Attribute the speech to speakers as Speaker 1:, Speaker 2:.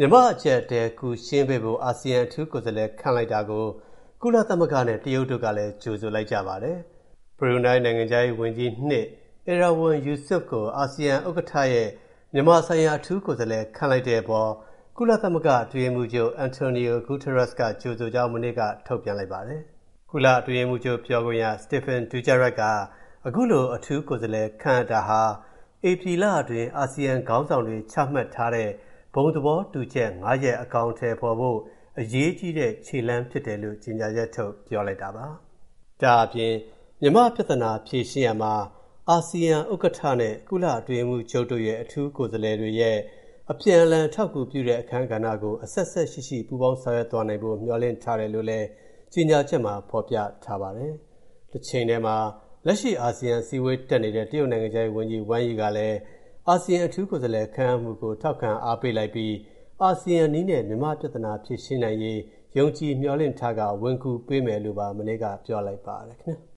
Speaker 1: မြန်မာအချက်တဲကူရှင်းပေးဖို့အာဆီယံအထူးကိုယ်စားလှယ်ခန့်လိုက်တာကိုကုလသမဂ္ဂနဲ့တရုတ်တို့ကလည်းကြိုဆိုလိုက်ကြပါတယ်။ဘရူနိုင်းနိုင်ငံသားဝန်ကြီးနှစ်အေရာဝန်ယူဆွတ်ကိုအာဆီယံဥက္ကဋ္ဌရဲ့မြန်မာဆိုင်ရာအထူးကိုယ်စားလှယ်ခန့်လိုက်တဲ့အပေါ်ကုလသမဂ္ဂအတွင်းရေးမှူးချုပ်အန်တိုနီယိုဂူတာရက်စ်ကကြိုဆိုကြောင်းမနေ့ကထုတ်ပြန်လိုက်ပါတယ်။ကုလအတွင်းရေးမှူးချုပ်ပြောခွင့်ရစတီဖန်ဒူဂျာရက်ကအခုလိုအထူးကိုယ်စားလှယ်ခန့်တာဟာဧပြီလအတွင်းအာဆီယံခေါင်းဆောင်တွေချမှတ်ထားတဲ့ဘုံသဘောတူချက်9ရက်အကောင့်ထဲပေါ်ဖို့အရေးကြီးတဲ့ခြေလှမ်းဖြစ်တယ်လို့ကြေညာချက်ထုတ်ပြောလိုက်တာပါ။ဒါအပြင်မြန်မာပြဿနာဖြေရှင်းရမှာအာဆီယံဥက္ကဋ္ဌနဲ့ကုလအတွင်းမှုချုပ်တို့ရဲ့အထူးကိုယ်စားလှယ်တွေရဲ့အပြန်အလှန်ထောက်ကူပြုတဲ့အခမ်းကဏ္ဍကိုအဆက်ဆက်ရှိပူးပေါင်းဆောင်ရွက်သွားနိုင်ဖို့မျှော်လင့်ထားတယ်လို့လည်းကြေညာချက်မှာဖော်ပြထားပါတယ်။တစ်ချိန်တည်းမှာလက်ရှိအာဆီယံစည်းဝေးတက်နေတဲ့တရုတ်နိုင်ငံသားဝန်ကြီးဝမ်ယီကလည်းအာဆီယံအထူးကိုယ်စားလှယ်ခန့်အပ်မှုကိုထောက်ခံအားပေးလိုက်ပြီးအာဆီယံနည်းနဲ့မြန်မာပြဿနာဖြေရှင်းနိုင်ရေးယုံကြည်မျှော်လင့်ထားကဝန်ကူပေးမယ်လို့ပါမနေ့ကပြောလိုက်ပါတယ်ခင်ဗျာ